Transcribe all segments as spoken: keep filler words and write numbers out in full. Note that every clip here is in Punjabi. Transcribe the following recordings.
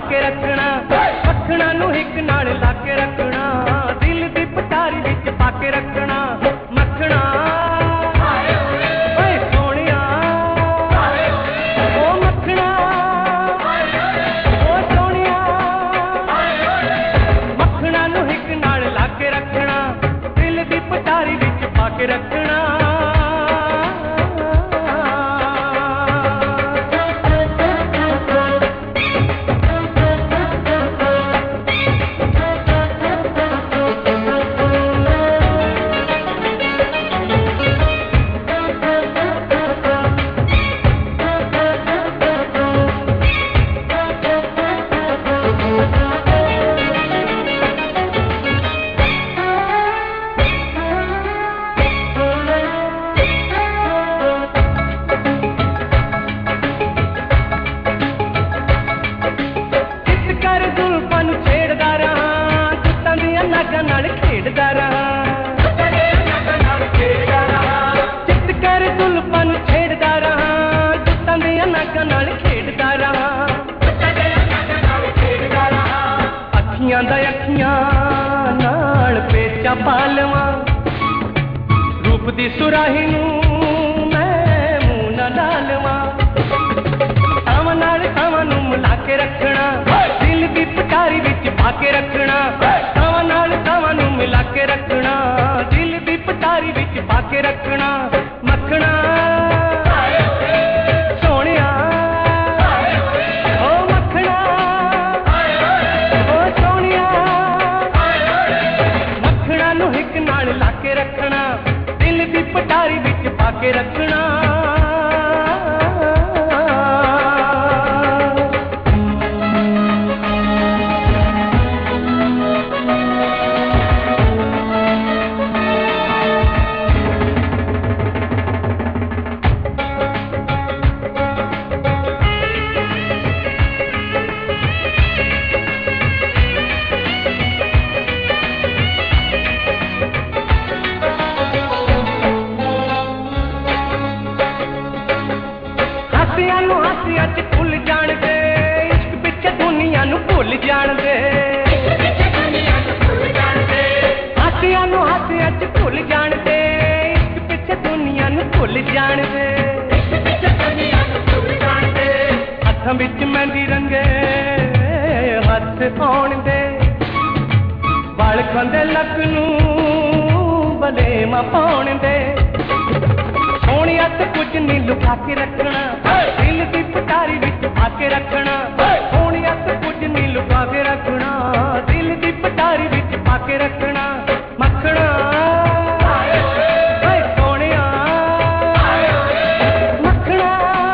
ਕੇ ਰੱਖਣਾ, ਮੱਖਣਾ ਨੂੰ ਹਿੱਕ ਨਾਲ ਲਾ ਕੇ ਰੱਖਣਾ, ਦਿਲ ਦੀ ਪਟਾਰੀ ਵਿੱਚ ਪਾ ਕੇ ਰੱਖਣਾ। ਮੱਖਣਾ ਓਏ ਸੋਹਣਿਆ, ਓ ਮੱਖਣਾ ਓ ਸੋਹਣਿਆ, ਮੱਖਣਾ ਨੂੰ ਹਿੱਕ ਨਾਲ ਲਾ ਕੇ ਰੱਖਣਾ, ਦਿਲ ਦੀ ਪਟਾਰੀ ਵਿੱਚ ਪਾ ਕੇ ਰੱਖਣਾ। ਨਾਲ ਖੇਡਦਾ ਰਹਾ, ਚਿੱਤ ਕਰ ਜ਼ੁਲਫਾਂ ਨੂੰ ਛੇੜਦਾ ਰਹਾ, ਜੁੱਤਾਂ ਦੀਆਂ ਨਾਗਾਂ ਨਾਲ ਖੇਡਦਾ ਰਹਾ। ਅੱਖੀਆਂ ਦਾ ਅੱਖੀਆਂ ਨਾਲ ਪੇਚਾ ਪਾ ਲਵਾਂ, ਰੂਪ ਦੀ ਸੁਰਾਹੀ ਨੂੰ ਮੈਂ ਮੂੰਹ ਨਾ ਲਾ ਲਵਾਂ। ਥਾਵਾਂ ਨਾਲ ਥਾਵਾਂ ਨੂੰ ਮਿਲਾ ਕੇ ਰੱਖਣਾ, ਦਿਲ ਦੀ ਪਟਾਰੀ ਵਿੱਚ ਪਾ ਕੇ ਰੱਖਣਾ। ਥਾਵਾਂ ਨਾਲ ਥਾਵਾਂ ਨੂੰ ਮਿਲਾ ਕੇ ਰੱਖਣਾ, ਦਿਲ ਦੀ ਪਟਾਰੀ ਵਿੱਚ ਪਾ ਕੇ ਰੱਖਣਾ। ਮੱਖਣਾ ਸੋਹਣਿਆ, ਓ ਮੱਖਣਾ ਓ ਸੋਹਣਿਆ, ਮੱਖਣਾ ਨੂੰ ਹਿੱਕ ਨਾਲ ਲਾ ਕੇ ਰੱਖਣਾ, ਦਿਲ ਦੀ ਪਟਾਰੀ ਵਿੱਚ ਪਾ ਕੇ ਰੱਖਣਾ। ਹਾਸਿਆਂ ਨੂੰ ਹਾਸਿਆਂ ਚ ਭੁੱਲ ਜਾਣਦੇ, ਇਸ਼ਕ ਪਿੱਛੇ ਦੁਨੀਆ ਨੂੰ ਭੁੱਲ ਜਾਣਦੇ। ਹਾਸਿਆਂ ਨੂੰ ਹਾਸਿਆਂ ਚ ਭੁੱਲ ਜਾਣਦੇ, ਇਸ਼ਕ ਪਿੱਛੇ ਦੁਨੀਆ ਨੂੰ ਭੁੱਲ ਜਾਣਦੇ। ਹੱਥਾਂ ਵਿੱਚ ਮਹਿੰਦੀ ਰੰਗੇ ਹੱਥ ਆਉਣ ਦੇ, ਵਾਲ ਖਾਂਦੇ ਲੱਕ ਨੂੰ ਬਲੇਮਾ ਪਾਉਣ ਦੇ। ਸੋਹਣਿਆ ਤੇ ਕੁਝ ਨਹੀਂ ਲੁਕਾ ਕੇ ਰੱਖਣਾ, ਦਿਲ ਦੀ ਪਟਾਰੀ ਵਿੱਚ ਪਾ ਕੇ ਰੱਖਣਾ। ਸੋਹਣਿਆ ਤੇ ਕੁਝ ਨਹੀਂ ਲੁਕਾ ਕੇ ਰੱਖਣਾ, ਦਿਲ ਦੀ ਪਟਾਰੀ ਵਿੱਚ ਪਾ ਕੇ ਰੱਖਣਾ। ਮੱਖਣਾ ਓਏ ਸੋਹਣਿਆ, ਮੱਖਣਾ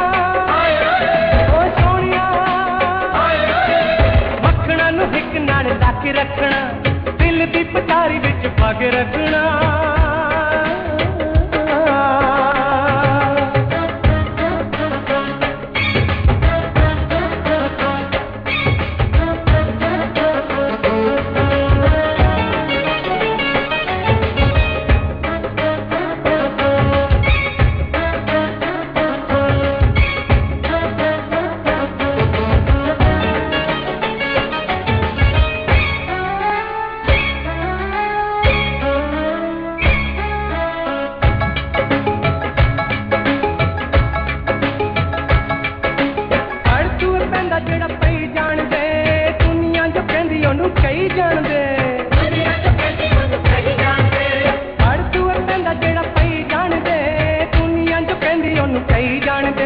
ਓ ਸੋਹਣਿਆ, ਮੱਖਣਾ ਨੂੰ ਹਿੱਕ ਨਾਲ ਲਾ ਕੇ ਰੱਖਣਾ, ਦਿਲ ਦੀ ਪਟਾਰੀ ਵਿੱਚ ਪਾ ਕੇ ਰੱਖਣਾ। ਜਿਹੜਾ ਪਈ ਜਾਣਦੇ, ਦੁਨੀਆ ਜੋ ਕਹਿੰਦੀ ਉਹਨੂੰ ਕਹੀ ਜਾਣਦੇ। ਹੜ ਤੂੰ ਪੈਂਦਾ ਜਿਹੜਾ ਪਈ ਜਾਣਦੇ, ਦੁਨੀਆ ਜੋ ਕਹਿੰਦੀ ਉਹਨੂੰ ਕਹੀ ਜਾਣਦੇ।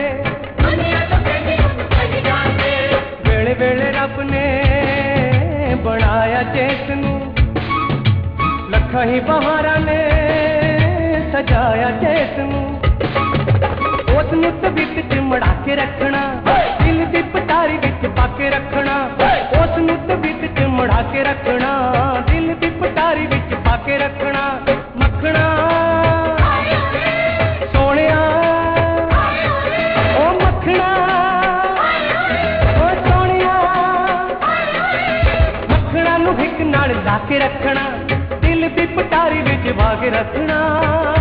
ਵੇਲੇ ਵੇਲੇ ਰੱਬ ਨੇ ਬਣਾਇਆ ਚੇਤ ਨੂੰ, ਲੱਖਾਂ ਹੀ ਬਹਾਰਾਂ ਨੇ ਸਜਾਇਆ ਚੇਤ ਨੂੰ। ਉਸ ਨੂੰ ਤਵੀਤ ਚ ਮੜਾ ਕੇ ਰੱਖਣਾ, ਦਿਲ ਦੀ ਪਟਾਰੀ ਵਿੱਚ ਪਾ ਕੇ ਰੱਖਣਾ। ਉਸ ਨੂੰ ਤਵੀਤ ਚ ਮੜਾ ਕੇ ਰੱਖਣਾ, ਦਿਲ ਦੀ ਪਟਾਰੀ ਵਿੱਚ ਪਾ ਕੇ ਰੱਖਣਾ। ਮੱਖਣਾ ਸੋਹਣਿਆ, ਓ ਮੱਖਣਾ ਓ ਸੋਹਣਿਆ, ਮੱਖਣਾ ਨੂੰ ਹਿੱਕ ਨਾਲ ਲਾ ਕੇ ਰੱਖਣਾ, ਦਿਲ ਦੀ ਪਟਾਰੀ ਵਿੱਚ ਪਾ ਕੇ ਰੱਖਣਾ।